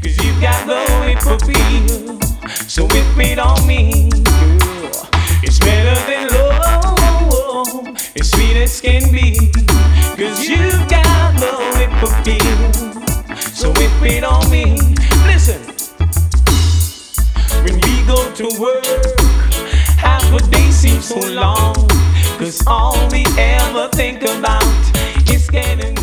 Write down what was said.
Cause you got the whip appeal, so whip it on me, girl. It's better than love, as sweet as can be. Cause you got the whip appeal, so whip it on me. Listen, when we go to work, half a day seems so long. Cause all we ever think about is getting